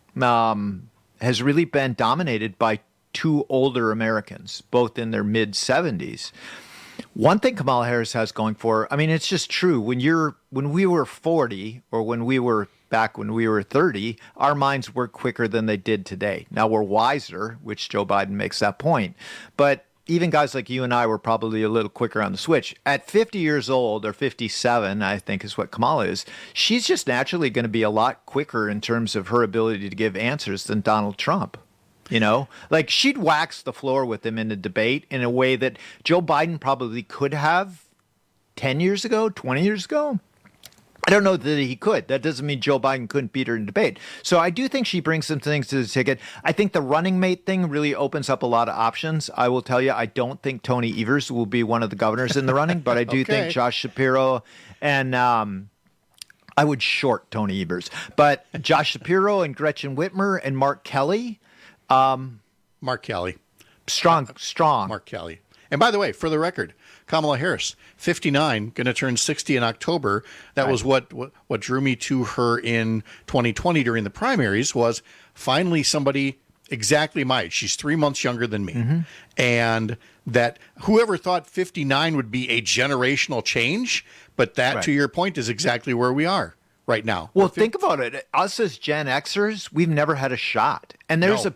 dominated by two older Americans, both in their mid-70s. One thing Kamala Harris has going for her, it's just true. When we were 40, or when we were 30, our minds work quicker than they did today. Now we're wiser, which Joe Biden makes that point. But even guys like you and I were probably a little quicker on the switch. At 50 years old, or 57, I think is what Kamala is, she's just naturally going to be a lot quicker in terms of her ability to give answers than Donald Trump. Like she'd wax the floor with him in a debate in a way that Joe Biden probably could have 10 years ago, 20 years ago. I don't know that he could. That doesn't mean Joe Biden couldn't beat her in debate. So I do think she brings some things to the ticket. I think the running mate thing really opens up a lot of options. I will tell you, I don't think Tony Evers will be one of the governors in the running, but I do think Josh Shapiro and I would short Tony Evers, but Josh Shapiro and Gretchen Whitmer and Mark Kelly. Mark Kelly. Strong. Mark Kelly. And by the way, for the record, Kamala Harris, 59, going to turn 60 in October. That was what drew me to her in 2020 during the primaries, was finally somebody exactly my age. She's 3 months younger than me. And that whoever thought 59 would be a generational change, but that, to your point, is exactly where we are right now. Well, think about it. Us as Gen Xers, we've never had a shot. And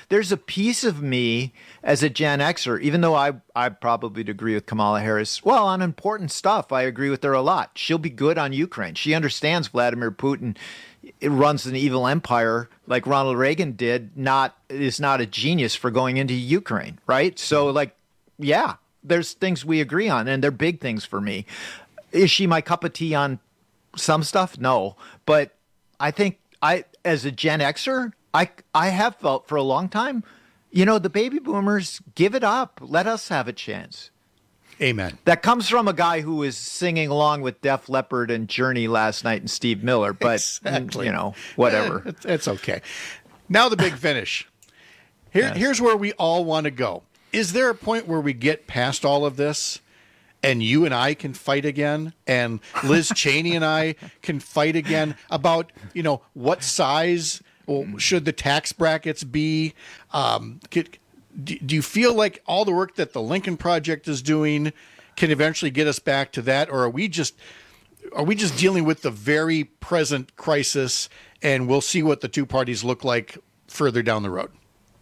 there's a piece of me as a Gen Xer, even though I probably would agree with Kamala Harris. Well, on important stuff, I agree with her a lot. She'll be good on Ukraine. She understands Vladimir Putin runs an evil empire like Ronald Reagan did, is not a genius for going into Ukraine, right? So, like, yeah, there's things we agree on, and they're big things for me. Is she my cup of tea on some stuff? No. But I think as a Gen Xer, I have felt for a long time, the baby boomers, give it up. Let us have a chance. Amen. That comes from a guy who was singing along with Def Leppard and Journey last night and Steve Miller, but, exactly. Whatever. It's okay. Now the big finish. Here's where we all want to go. Is there a point where we get past all of this and you and I can fight again, and Liz Cheney and I can fight again about, what size should the tax brackets be? Do you feel like all the work that the Lincoln Project is doing can eventually get us back to that, or are we just dealing with the very present crisis, and we'll see what the two parties look like further down the road?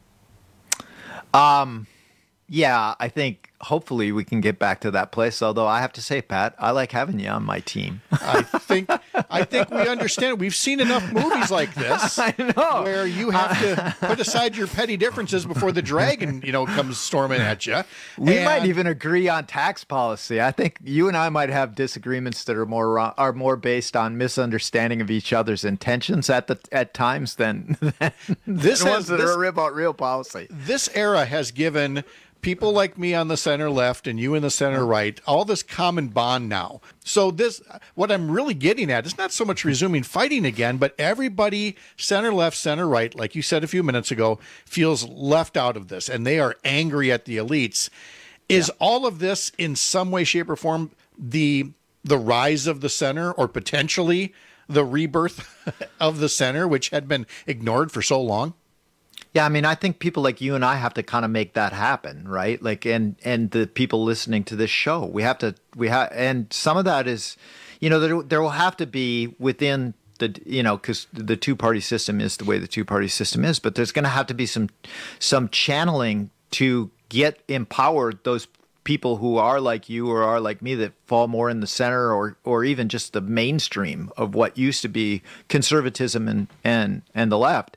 Yeah, I think hopefully we can get back to that place. Although I have to say, Pat, I like having you on my team. I think we understand. We've seen enough movies like this where you have to put aside your petty differences before the dragon, comes storming at you. We might even agree on tax policy. I think you and I might have disagreements that are more based on misunderstanding of each other's intentions at times than ones that are about real policy. This era has given people like me on the center left and you in the center right, all this common bond now. So what I'm really getting at is not so much resuming fighting again, but everybody center left, center right, like you said a few minutes ago, feels left out of this, and they are angry at the elites. Is all of this in some way, shape, or form the rise of the center, or potentially the rebirth of the center, which had been ignored for so long? Yeah, I mean, I think people like you and I have to kind of make that happen, right? Like, and the people listening to this show, and some of that is, there will have to be within the, because the two-party system is the way the two-party system is, but there's going to have to be some channeling to get empowered those people who are like you or are like me that fall more in the center or even just the mainstream of what used to be conservatism and the left.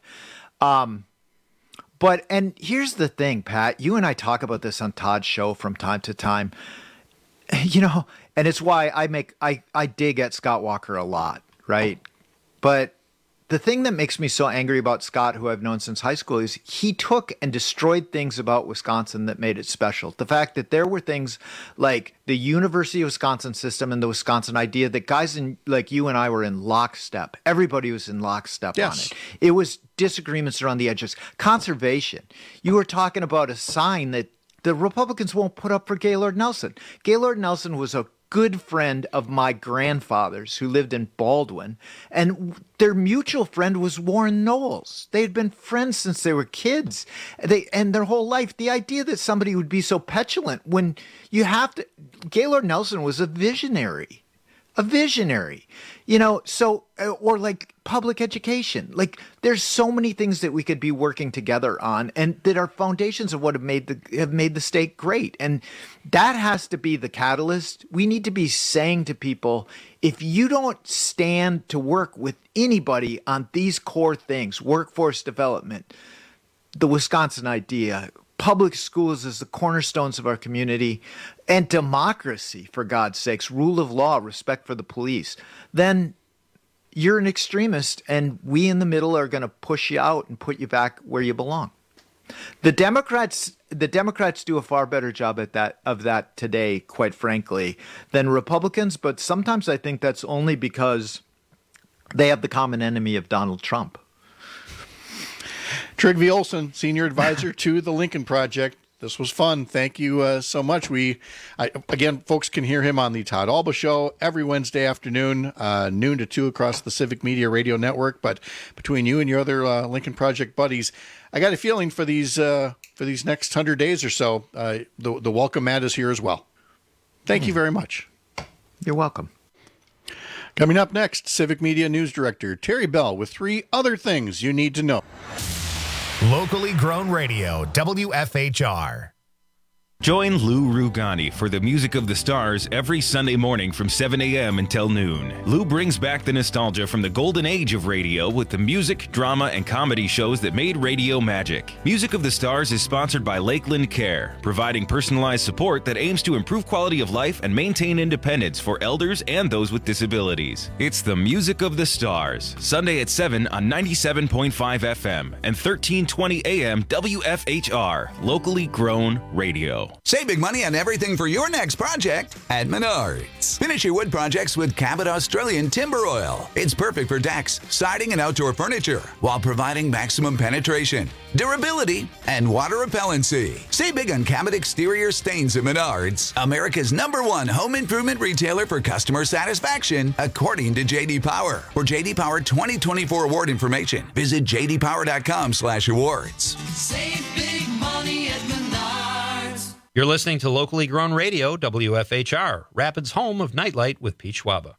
And here's the thing, Pat, you and I talk about this on Todd's show from time to time, and it's why I dig at Scott Walker a lot, right? But the thing that makes me so angry about Scott, who I've known since high school, is he took and destroyed things about Wisconsin that made it special. The fact that there were things like the University of Wisconsin system and the Wisconsin idea that guys like you and I were in lockstep. Everybody was in lockstep on it. It was disagreements around the edges. Conservation. You were talking about a sign that the Republicans won't put up for Gaylord Nelson. Gaylord Nelson was a good friend of my grandfather's who lived in Baldwin, and their mutual friend was Warren Knowles. They had been friends since they were kids, and their whole life. The idea that somebody would be so petulant when you have to. Gaylord Nelson was a visionary, or like public education. Like, there's so many things that we could be working together on, and that are foundations of what have made the state great. And that has to be the catalyst. We need to be saying to people, if you don't stand to work with anybody on these core things, workforce development, the Wisconsin idea, public schools as the cornerstones of our community, and democracy, for God's sakes, rule of law, respect for the police, then you're an extremist, and we in the middle are going to push you out and put you back where you belong. The Democrats do a far better job of that today, quite frankly, than Republicans, but sometimes I think that's only because they have the common enemy of Donald Trump. Trygve Olsen, Senior Advisor to the Lincoln Project. This was fun. Thank you so much. Again, folks can hear him on the Todd Alba Show every Wednesday afternoon, noon to 2 across the Civic Media Radio Network. But between you and your other Lincoln Project buddies, I got a feeling for these next 100 days or so, the welcome mat is here as well. Thank you very much. You're welcome. Coming up next, Civic Media News Director Terry Bell with 3 other things you need to know. Locally grown radio, WFHR. Join Lou Rugani for the Music of the Stars every Sunday morning from 7 a.m. until noon. Lou brings back the nostalgia from the golden age of radio with the music, drama, and comedy shows that made radio magic. Music of the Stars is sponsored by Lakeland Care, providing personalized support that aims to improve quality of life and maintain independence for elders and those with disabilities. It's the Music of the Stars, Sunday at 7 on 97.5 FM and 1320 AM WFHR, locally grown radio. Save big money on everything for your next project at Menards. Finish your wood projects with Cabot Australian Timber Oil. It's perfect for decks, siding, and outdoor furniture while providing maximum penetration, durability, and water repellency. Save big on Cabot exterior stains at Menards, America's #1 home improvement retailer for customer satisfaction, according to J.D. Power. For J.D. Power 2024 award information, visit jdpower.com/awards. Save big money at Menards. You're listening to Locally Grown Radio, WFHR, Rapids' home of Nightlight with Pete Schwaba.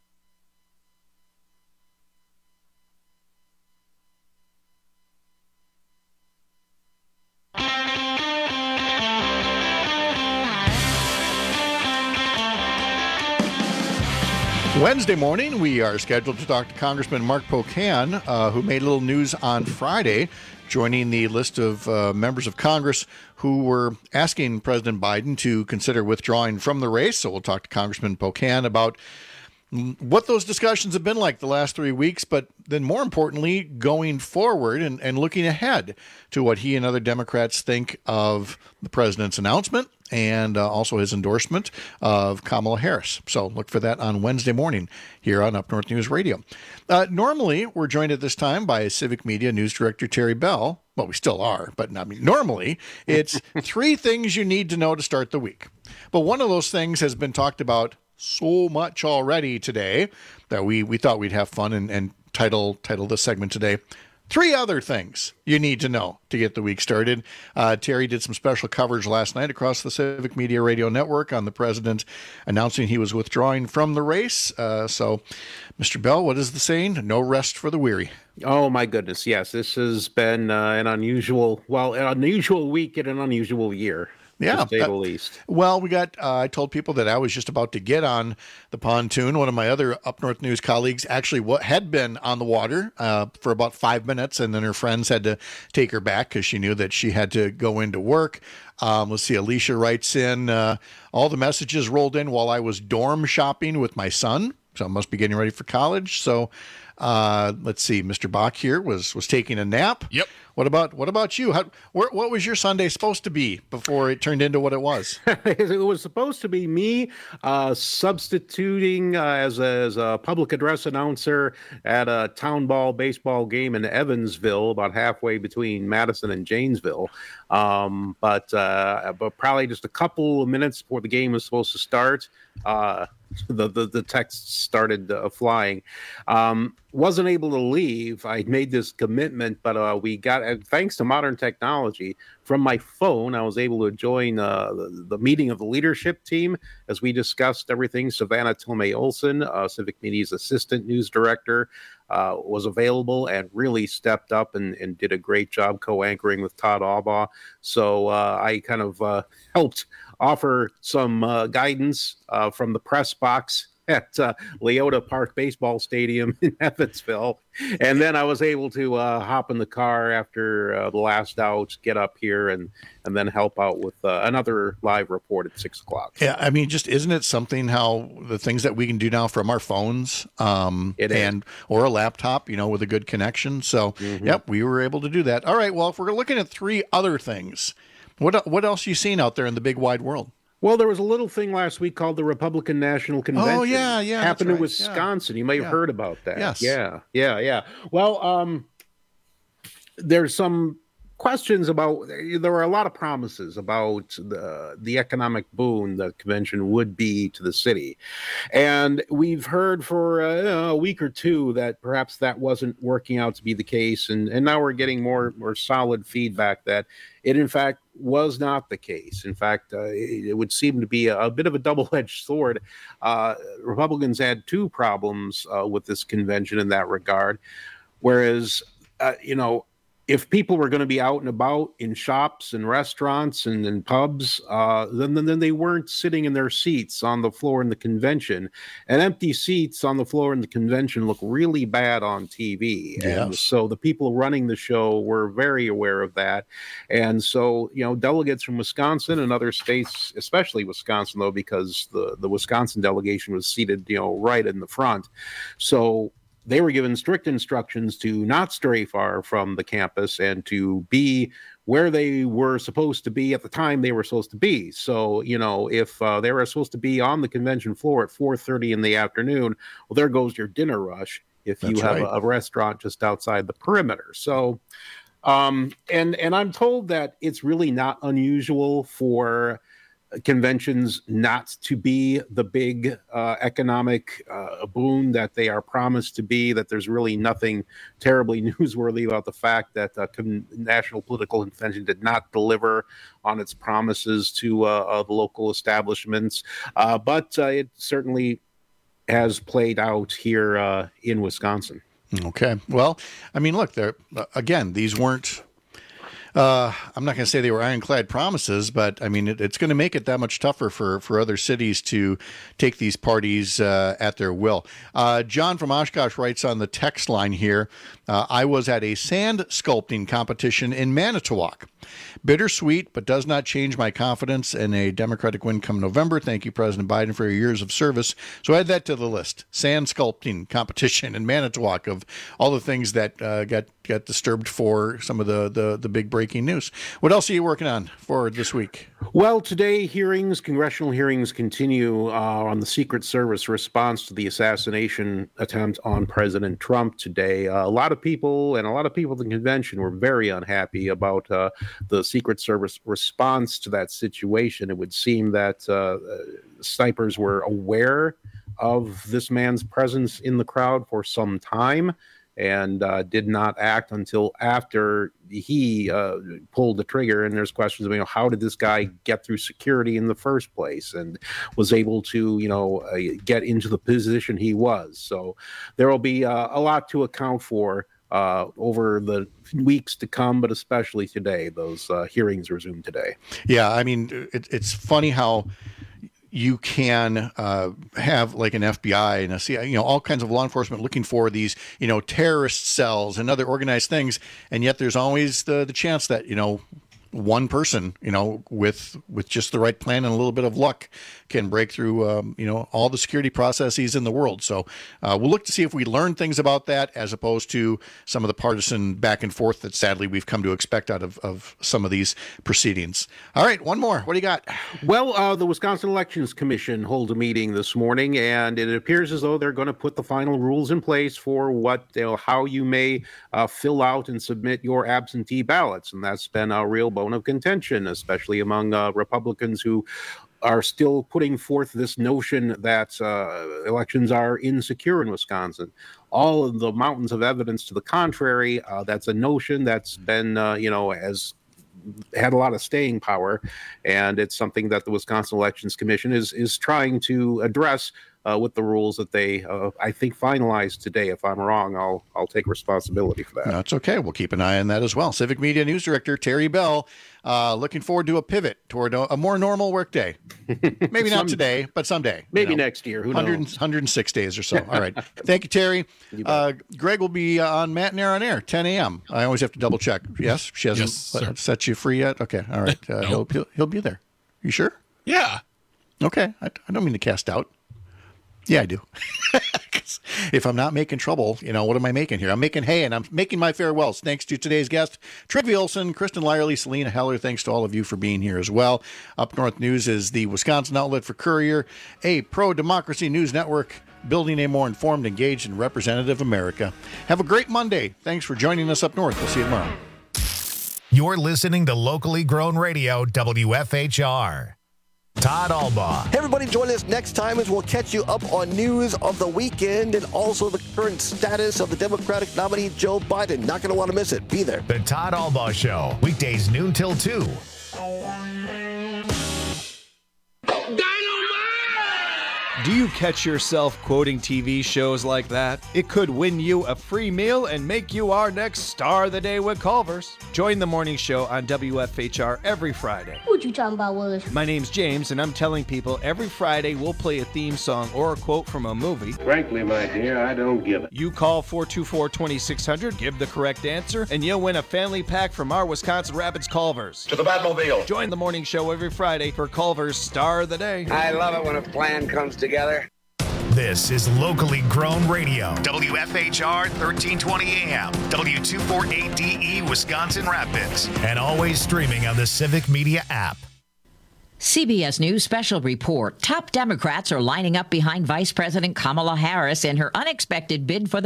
Wednesday morning, we are scheduled to talk to Congressman Mark Pocan, who made a little news on Friday, joining the list of members of Congress who were asking President Biden to consider withdrawing from the race. So we'll talk to Congressman Pocan about what those discussions have been like the last 3 weeks, but then more importantly, going forward and looking ahead to what he and other Democrats think of the president's announcement and also his endorsement of Kamala Harris. So look for that on Wednesday morning here on Up North News Radio. Normally, we're joined at this time by Civic Media News Director Terry Bell. Well, we still are, but I mean, normally it's 3 things you need to know to start the week. But one of those things has been talked about so much already today that we thought we'd have fun and title this segment today, 3 other things you need to know to get the week started. Terry did some special coverage last night across the Civic Media Radio Network on the president announcing he was withdrawing from the race. So, Mr. Bell, what is the saying? No rest for the weary. Oh, my goodness. Yes, this has been an unusual week and an unusual year. Yeah, to say the least. Well, we got. I told people that I was just about to get on the pontoon. One of my other Up North News colleagues actually had been on the water for about 5 minutes, and then her friends had to take her back because she knew that she had to go into work. Let's see. Alicia writes in, all the messages rolled in while I was dorm shopping with my son, so I must be getting ready for college. So let's see. Mr. Bach here was taking a nap. Yep. What about you? What was your Sunday supposed to be before it turned into what it was? It was supposed to be me substituting as a public address announcer at a town ball baseball game in Evansville, about halfway between Madison and Janesville. But probably just a couple of minutes before the game was supposed to start, the text started flying. Wasn't able to leave. I made this commitment, but we got, thanks to modern technology, from my phone, I was able to join the meeting of the leadership team as we discussed everything. Savannah Tomei Olson, Civic Media's assistant news director, was available and really stepped up and did a great job co-anchoring with Todd Albaugh. So I kind of helped offer some guidance from the press box at Leota Park Baseball Stadium in Evansville. And then I was able to hop in the car after the last out, get up here, and then help out with another live report at 6 o'clock. Yeah, I mean, just isn't it something how the things that we can do now from our phones or a laptop, with a good connection. So, Yep, we were able to do that. All right, well, if we're looking at 3 other things, what else are you seeing out there in the big wide world? Well, there was a little thing last week called the Republican National Convention. Oh, yeah. Happened in Wisconsin. Yeah. You may have heard about that. Yes. Yeah. Well, there's some questions about, there were a lot of promises about the economic boon the convention would be to the city. And we've heard for a week or two that perhaps that wasn't working out to be the case. And now we're getting more solid feedback that it, in fact, was not the case. In fact, it would seem to be a bit of a double-edged sword. Republicans had 2 problems with this convention in that regard, whereas, if people were going to be out and about in shops and restaurants and in pubs, then they weren't sitting in their seats on the floor in the convention. And empty seats on the floor in the convention look really bad on TV. Yes. And so the people running the show were very aware of that. And so, delegates from Wisconsin and other states, especially Wisconsin, though, because the Wisconsin delegation was seated, right in the front. So they were given strict instructions to not stray far from the campus and to be where they were supposed to be at the time they were supposed to be. So, if they were supposed to be on the convention floor at 4:30 in the afternoon, well, there goes your dinner rush if you have a restaurant just outside the perimeter. So, and I'm told that it's really not unusual for conventions not to be the big economic boon that they are promised to be, that there's really nothing terribly newsworthy about the fact that National Political Convention did not deliver on its promises to the local establishments. But it certainly has played out here in Wisconsin. Okay. Well, I mean, look, again, these weren't I'm not going to say they were ironclad promises, but I mean, it's going to make it that much tougher for other cities to take these parties at their will. John from Oshkosh writes on the text line here, I was at a sand sculpting competition in Manitowoc. Bittersweet, but does not change my confidence in a Democratic win come November. Thank you, President Biden, for your years of service. So add that to the list. Sand sculpting competition in Manitowoc, of all the things that got disturbed for some of the big breaking news. What else are you working on for this week? Well, today congressional hearings continue on the Secret Service response to the assassination attempt on President Trump today. A lot of people at the convention were very unhappy about the Secret Service response to that situation. It would seem that snipers were aware of this man's presence in the crowd for some time and did not act until after he pulled the trigger. And there's questions about, how did this guy get through security in the first place and was able to, get into the position he was. So there will be a lot to account for over the weeks to come, but especially today. Those hearings resume today. Yeah, I mean, it's funny how you can have like an FBI and a CIA, all kinds of law enforcement looking for these, terrorist cells and other organized things. And yet there's always the chance that, one person, with just the right plan and a little bit of luck can break through, all the security processes in the world. So we'll look to see if we learn things about that as opposed to some of the partisan back and forth that sadly we've come to expect out of some of these proceedings. All right, one more. What do you got? Well, the Wisconsin Elections Commission held a meeting this morning, and it appears as though they're going to put the final rules in place for how you may fill out and submit your absentee ballots. And that's been a real bone of contention, especially among Republicans who are still putting forth this notion that elections are insecure in Wisconsin. All of the mountains of evidence to the contrary, that's a notion that's been, has had a lot of staying power, and it's something that the Wisconsin Elections Commission is trying to address with the rules that they, I think, finalized today. If I'm wrong, I'll take responsibility for that. That's okay. We'll keep an eye on that as well. Civic Media News Director Terry Bell, looking forward to a pivot toward a more normal work day. Maybe not today, but someday. Maybe next year. Who knows? 106 days or so. All right. Thank you, Terry. Greg will be on Matt and Air on Air, 10 a.m. I always have to double check. Yes? She hasn't set you free yet? Okay. All right. Nope. He'll be there. You sure? Yeah. Okay. I don't mean to cast doubt. Yeah, I do. If I'm not making trouble, what am I making here? I'm making hay, and I'm making my farewells. Thanks to today's guest, Trygve Olsen, Kristen Lyerly, Selena Heller. Thanks to all of you for being here as well. Up North News is the Wisconsin outlet for Courier, a pro-democracy news network building a more informed, engaged, and representative America. Have a great Monday. Thanks for joining us up north. We'll see you tomorrow. You're listening to Locally Grown Radio, WFHR. Todd Albaugh. Hey, everybody, join us next time as we'll catch you up on news of the weekend and also the current status of the Democratic nominee, Joe Biden. Not going to want to miss it. Be there. The Todd Albaugh Show, weekdays noon till 2. Do you catch yourself quoting TV shows like that? It could win you a free meal and make you our next Star of the Day with Culver's. Join the morning show on WFHR every Friday. What you talking about, Willis? My name's James, and I'm telling people every Friday we'll play a theme song or a quote from a movie. Frankly, my dear, I don't give it. You call 424-2600, give the correct answer, and you'll win a family pack from our Wisconsin Rapids Culver's. To the Batmobile. Join the morning show every Friday for Culver's Star of the Day. I love it when a plan comes together. This is locally grown radio. WFHR 1320 AM, W248DE Wisconsin Rapids, and always streaming on the Civic Media app. CBS News special report. Top Democrats are lining up behind Vice President Kamala Harris in her unexpected bid for the